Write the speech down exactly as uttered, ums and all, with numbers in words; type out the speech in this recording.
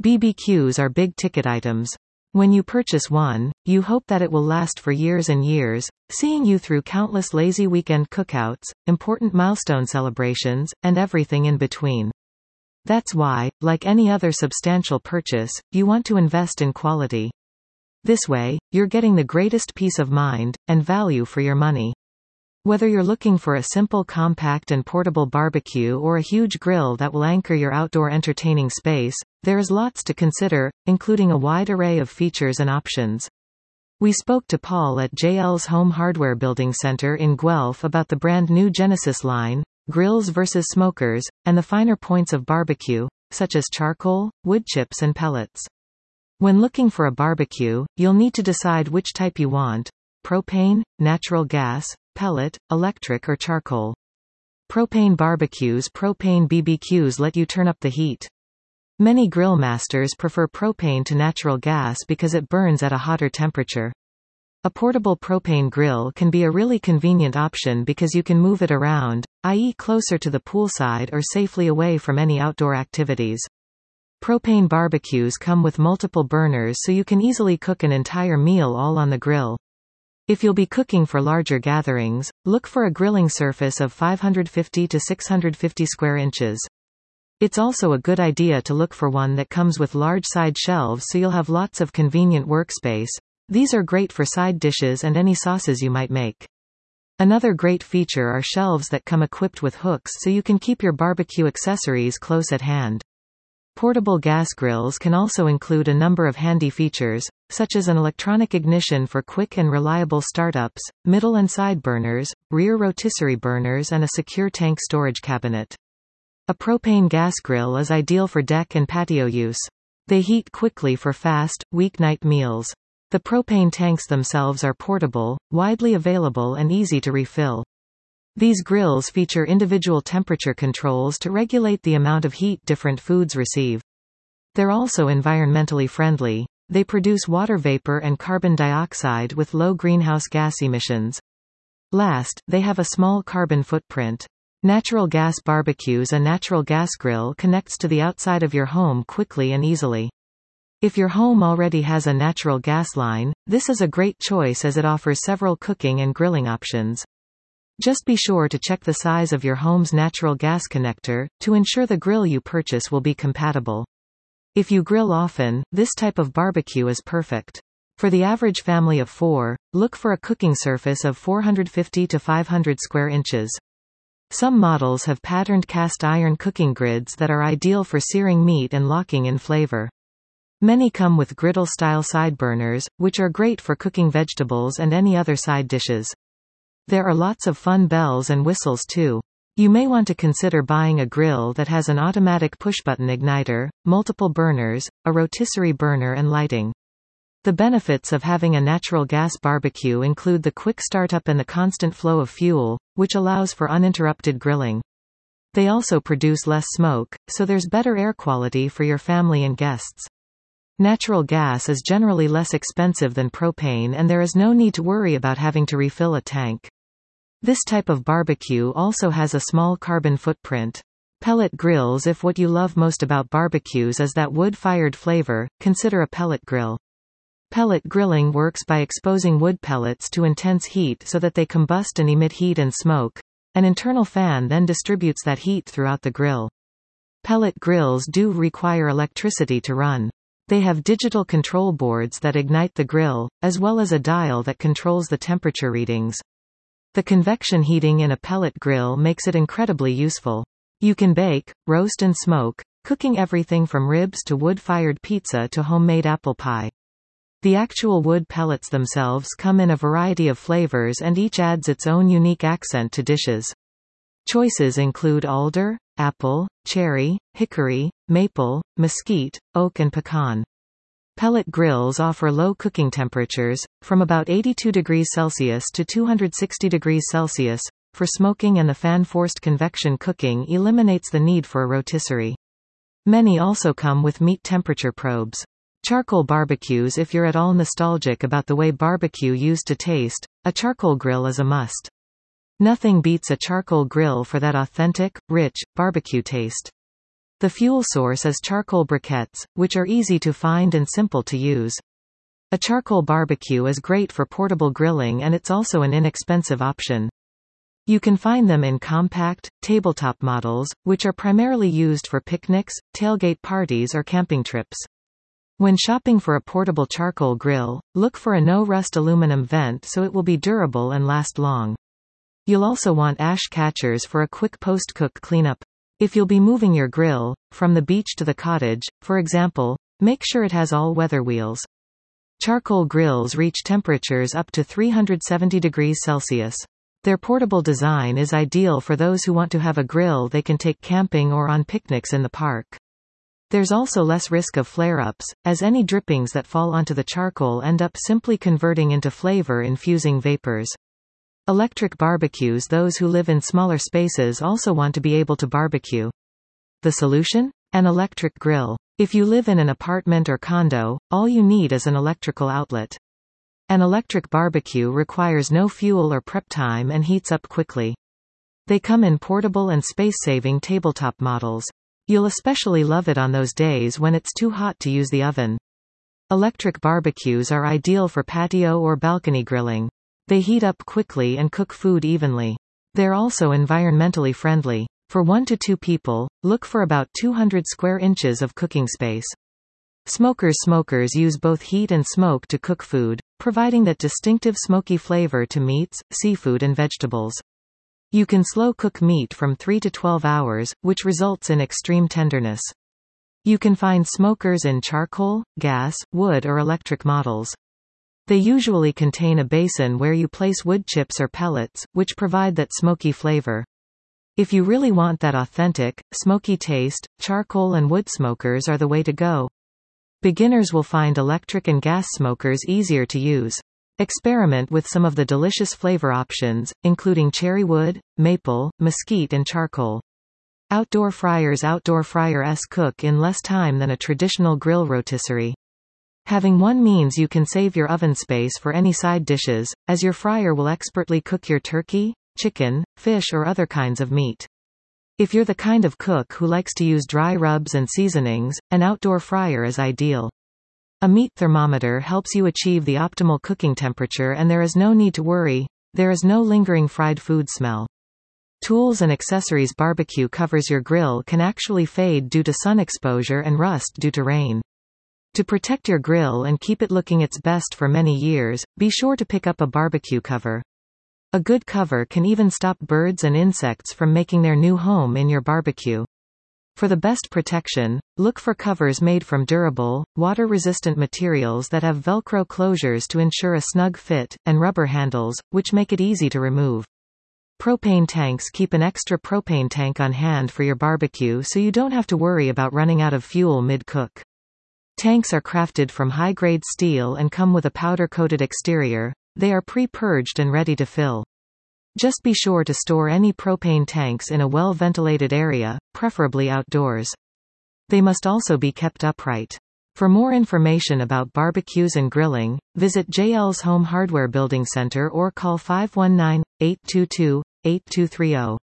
B B Qs are big-ticket items. When you purchase one, you hope that it will last for years and years, seeing you through countless lazy weekend cookouts, important milestone celebrations, and everything in between. That's why, like any other substantial purchase, you want to invest in quality. This way, you're getting the greatest peace of mind and value for your money. Whether you're looking for a simple, compact and portable barbecue or a huge grill that will anchor your outdoor entertaining space, there is lots to consider, including a wide array of features and options. We spoke to Paul at J L's Home Hardware Building Center in Guelph about the brand new Genesis line, grills versus smokers, and the finer points of barbecue, such as charcoal, wood chips and pellets. When looking for a barbecue, you'll need to decide which type you want: propane, natural gas, pellet, electric or charcoal. Propane barbecues Propane B B Qs let you turn up the heat. Many grill masters prefer propane to natural gas because it burns at a hotter temperature. A portable propane grill can be a really convenient option because you can move it around, that is closer to the poolside or safely away from any outdoor activities. Propane barbecues come with multiple burners so you can easily cook an entire meal all on the grill. If you'll be cooking for larger gatherings, look for a grilling surface of five hundred fifty to six hundred fifty square inches. It's also a good idea to look for one that comes with large side shelves so you'll have lots of convenient workspace. These are great for side dishes and any sauces you might make. Another great feature are shelves that come equipped with hooks so you can keep your barbecue accessories close at hand. Portable gas grills can also include a number of handy features, such as an electronic ignition for quick and reliable startups, middle and side burners, rear rotisserie burners and a secure tank storage cabinet. A propane gas grill is ideal for deck and patio use. They heat quickly for fast, weeknight meals. The propane tanks themselves are portable, widely available and easy to refill. These grills feature individual temperature controls to regulate the amount of heat different foods receive. They're also environmentally friendly. They produce water vapor and carbon dioxide with low greenhouse gas emissions. Last, they have a small carbon footprint. Natural gas barbecues. A natural gas grill connects to the outside of your home quickly and easily. If your home already has a natural gas line, this is a great choice as it offers several cooking and grilling options. Just be sure to check the size of your home's natural gas connector, to ensure the grill you purchase will be compatible. If you grill often, this type of barbecue is perfect. For the average family of four, look for a cooking surface of four hundred fifty to five hundred square inches. Some models have patterned cast iron cooking grids that are ideal for searing meat and locking in flavor. Many come with griddle-style side burners, which are great for cooking vegetables and any other side dishes. There are lots of fun bells and whistles too. You may want to consider buying a grill that has an automatic push-button igniter, multiple burners, a rotisserie burner and lighting. The benefits of having a natural gas barbecue include the quick startup and the constant flow of fuel, which allows for uninterrupted grilling. They also produce less smoke, so there's better air quality for your family and guests. Natural gas is generally less expensive than propane and there is no need to worry about having to refill a tank. This type of barbecue also has a small carbon footprint. Pellet grills. If what you love most about barbecues is that wood-fired flavor, consider a pellet grill. Pellet grilling works by exposing wood pellets to intense heat so that they combust and emit heat and smoke. An internal fan then distributes that heat throughout the grill. Pellet grills do require electricity to run. They have digital control boards that ignite the grill, as well as a dial that controls the temperature readings. The convection heating in a pellet grill makes it incredibly useful. You can bake, roast and smoke, cooking everything from ribs to wood-fired pizza to homemade apple pie. The actual wood pellets themselves come in a variety of flavors and each adds its own unique accent to dishes. Choices include alder, apple, cherry, hickory, maple, mesquite, oak and pecan. Pellet grills offer low cooking temperatures, from about eighty-two degrees Celsius to two hundred sixty degrees Celsius, for smoking, and the fan-forced convection cooking eliminates the need for a rotisserie. Many also come with meat temperature probes. Charcoal barbecues. If you're at all nostalgic about the way barbecue used to taste, a charcoal grill is a must. Nothing beats a charcoal grill for that authentic, rich, barbecue taste. The fuel source is charcoal briquettes, which are easy to find and simple to use. A charcoal barbecue is great for portable grilling, and it's also an inexpensive option. You can find them in compact, tabletop models, which are primarily used for picnics, tailgate parties or camping trips. When shopping for a portable charcoal grill, look for a no-rust aluminum vent so it will be durable and last long. You'll also want ash catchers for a quick post-cook cleanup. If you'll be moving your grill, from the beach to the cottage, for example, make sure it has all-weather wheels. Charcoal grills reach temperatures up to three hundred seventy degrees Celsius. Their portable design is ideal for those who want to have a grill they can take camping or on picnics in the park. There's also less risk of flare-ups, as any drippings that fall onto the charcoal end up simply converting into flavor-infusing vapors. Electric barbecues. Those who live in smaller spaces also want to be able to barbecue. The solution? An electric grill. If you live in an apartment or condo, all you need is an electrical outlet. An electric barbecue requires no fuel or prep time and heats up quickly. They come in portable and space-saving tabletop models. You'll especially love it on those days when it's too hot to use the oven. Electric barbecues are ideal for patio or balcony grilling. They heat up quickly and cook food evenly. They're also environmentally friendly. For one to two people, look for about two hundred square inches of cooking space. Smokers Smokers use both heat and smoke to cook food, providing that distinctive smoky flavor to meats, seafood and vegetables. You can slow cook meat from three to twelve hours, which results in extreme tenderness. You can find smokers in charcoal, gas, wood or electric models. They usually contain a basin where you place wood chips or pellets, which provide that smoky flavor. If you really want that authentic, smoky taste, charcoal and wood smokers are the way to go. Beginners will find electric and gas smokers easier to use. Experiment with some of the delicious flavor options, including cherry wood, maple, mesquite and charcoal. Outdoor fryers. Outdoor fryers cook in less time than a traditional grill rotisserie. Having one means you can save your oven space for any side dishes, as your fryer will expertly cook your turkey, chicken, fish or other kinds of meat. If you're the kind of cook who likes to use dry rubs and seasonings, an outdoor fryer is ideal. A meat thermometer helps you achieve the optimal cooking temperature, and there is no need to worry. There is no lingering fried food smell. Tools and accessories. Barbecue covers. Your grill can actually fade due to sun exposure and rust due to rain. To protect your grill and keep it looking its best for many years, be sure to pick up a barbecue cover. A good cover can even stop birds and insects from making their new home in your barbecue. For the best protection, look for covers made from durable, water-resistant materials that have Velcro closures to ensure a snug fit, and rubber handles, which make it easy to remove. Propane tanks. Keep an extra propane tank on hand for your barbecue so you don't have to worry about running out of fuel mid-cook. Tanks are crafted from high-grade steel and come with a powder-coated exterior. They are pre-purged and ready to fill. Just be sure to store any propane tanks in a well-ventilated area, preferably outdoors. They must also be kept upright. For more information about barbecues and grilling, visit J L's Home Hardware Building Center or call five one nine, eight two two, eight two three zero.